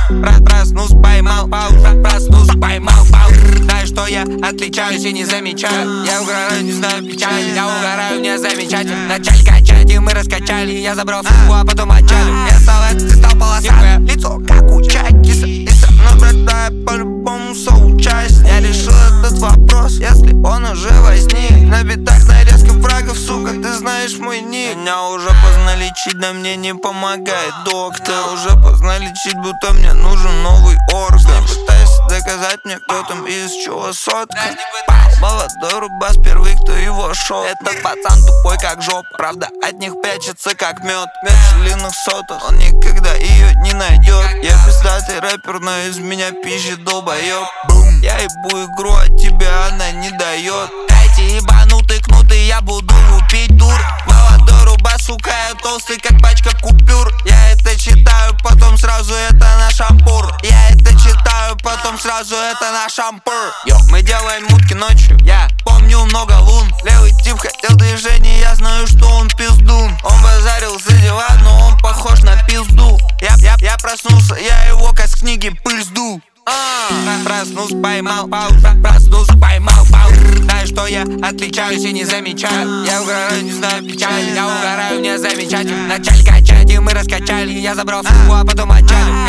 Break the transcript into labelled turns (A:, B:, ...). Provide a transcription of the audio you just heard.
A: Проснулся, поймал паузу, проснулся, поймал паузу. Знаешь, что я отличаюсь и не замечаю. Я угораю, не знаю печали. Я угораю, не замечательно. Начали качать, и мы раскачали. Я забрал сумку, а потом отчалил. Я стал это, ты стал полосатым. Лицо как у чайки, но братая по-любому соучастник. Я решил этот вопрос, если он уже возник. На битах нарезка фрагов, сука, ты знаешь мой ник. Меня уже поздно лечить, да мне не помогает доктор. Уже поздно лечить, будто мне нужен новый орган. Пытайся доказать мне, кто там и из чего сотка. Молодой рубас, первый, кто его шел. Этот пацан тупой как жопа, правда от них прячется как мед. Длинных соток, он никогда ее не найдет. Я пиздатый рэпер, но из меня пищит долбоёб. Я ебу игру, а тебя она не дает. Эти ебанутые кнуты, я буду лупить дур. Молодой рубас, сука, я толстый как пачка купюр. Я это читаю, потом сразу это на шампур. Я это читаю, потом сразу это на шампур. Мы делаем мутки ночью, я помню много лун. Левый тип хотел движения, я знаю, что он пиздун. Он базарил за дела, но он похож на пизду. Я проснулся, я его как с книги пыль сдул. Проснулся, поймал паузу, проснулся, поймал паузу. Знаешь, что я отличаюсь и не замечаю. Я угораю, не знаю печали. Я угораю, не замечательно. Начали качать, и мы раскачали. Я забрал сумку, а потом отчалил.